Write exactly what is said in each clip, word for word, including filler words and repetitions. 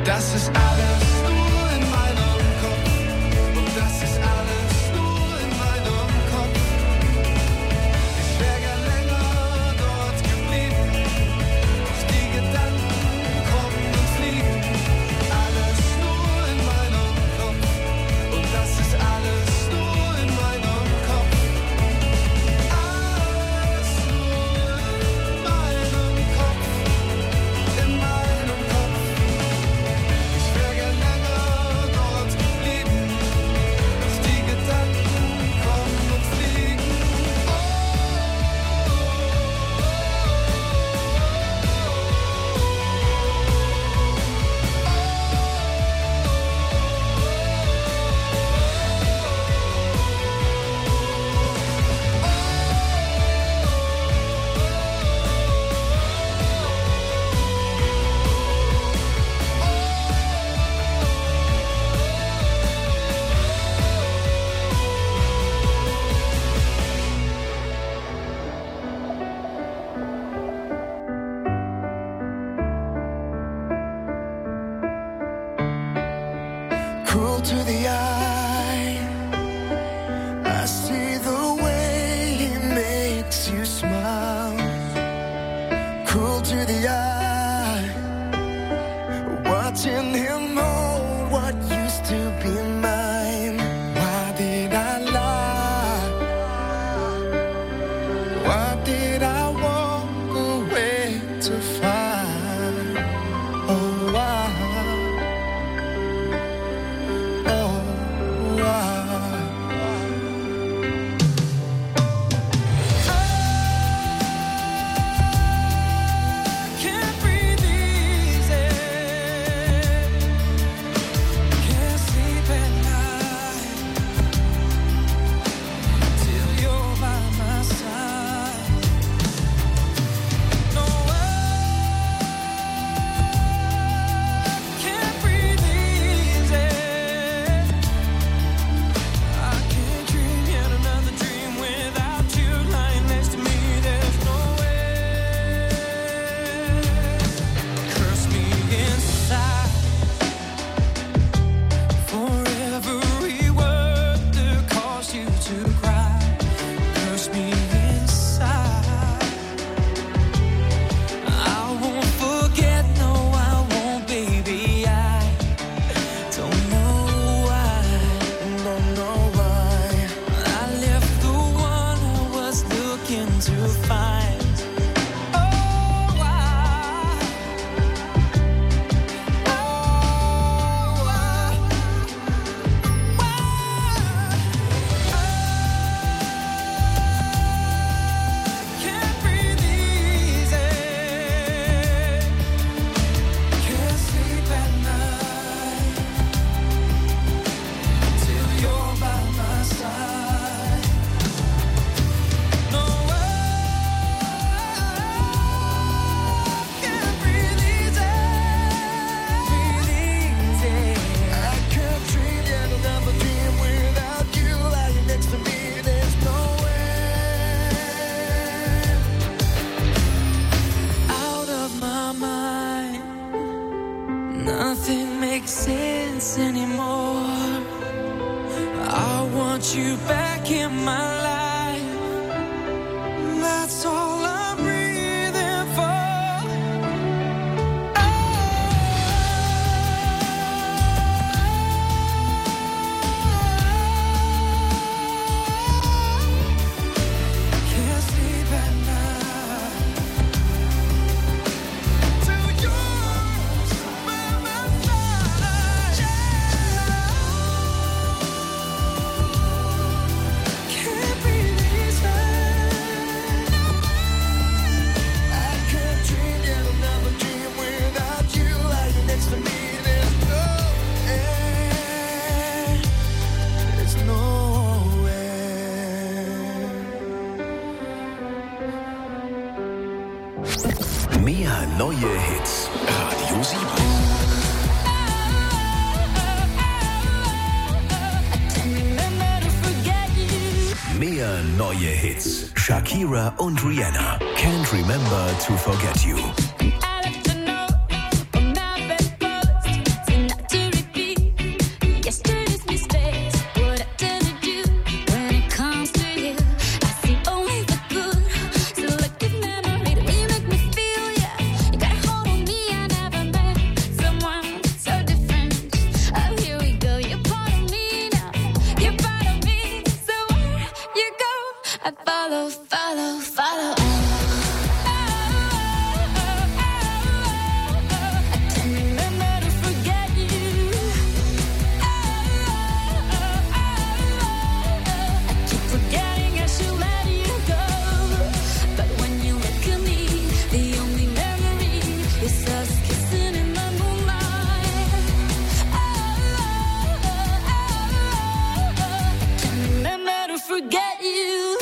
Das ist alles nur in meinem Kopf. Und das ist alles nur in meinem Kopf. Ich wär gern länger dort geblieben. Doch die Gedanken kommen und fliegen. Alles nur in meinem Kopf. Und das ist alles nur in meinem Kopf. Alles nur in meinem Kopf. In meinem Kopf. Ich wär gern länger dort geblieben. Doch die Gedanken kommen und fliegen. Oh, cruel to the eye, I see the way he makes you smile. Cruel to the eye, watching him hold what used to be mine. Why did I lie? Why did I walk away to find? Oh, why? Oh, why? I can't breathe easy. Can't sleep at night till you're by my side. No, I can't breathe easy. I can't dream yet another dream without you lying next to me. There's no way. Curse me inside for every word that caused you to cry. Curse me inside. I won't forget, no, I won't, baby. I don't know why, don't know why I left the one I was looking to find. Oh, why? Oh, why? Why? I can't breathe easy. Can't sleep at night till you're by my side. No, I can't breathe easy. Breathe easy. I can't dream yet another dream without you lying next to me. There's no way. Out of my mind, nothing makes sense anymore. I want you back in my life. That's all I'm breathing for. Can't sleep at night till you're by my side. Can't breathe easy. I can't dream yet another dream without you lying next to me. There's no way. There's no way. Mehr neue Hits. Radio sieben. Mehr neue Hits. Shakira und Rihanna. Can't remember to forget you. I like to know I'm not that close us kissing in the moonlight. Oh, oh, oh, oh, oh. I can't remember to forget you.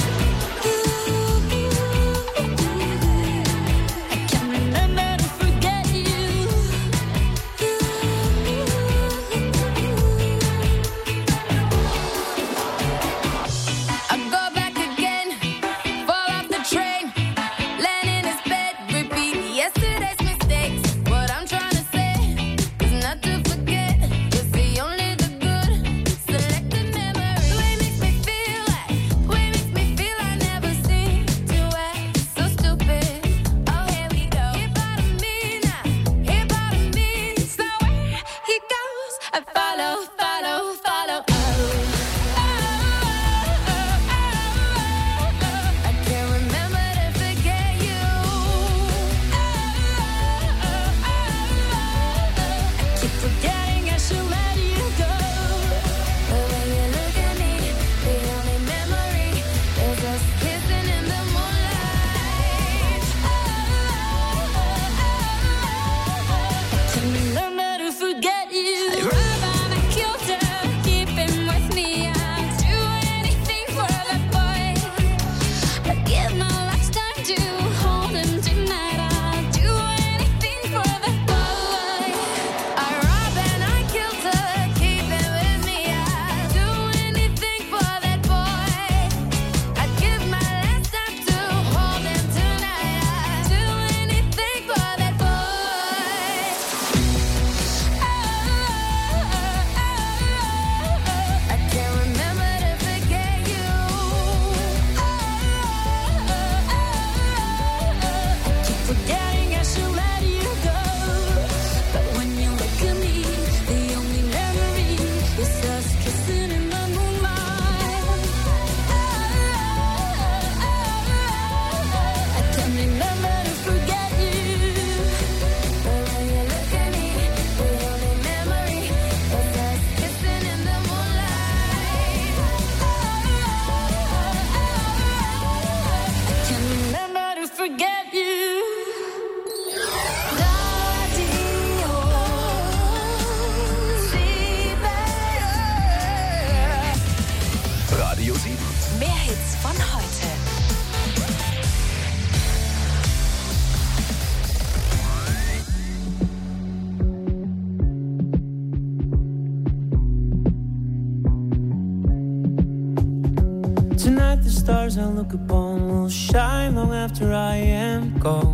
Tonight the stars I look upon will shine long after I am gone.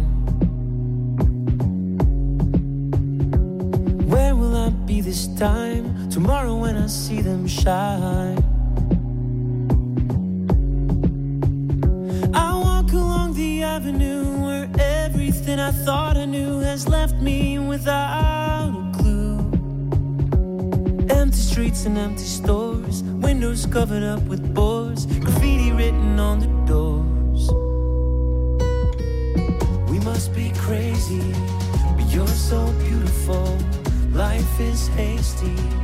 Where will I be this time? Tomorrow when I see them shine. I walk along the avenue where everything I thought I knew has left me without a clue. Empty streets and empty stores, windows covered up with boards, graffiti written on the doors. We must be crazy, but you're so beautiful. Life is hasty,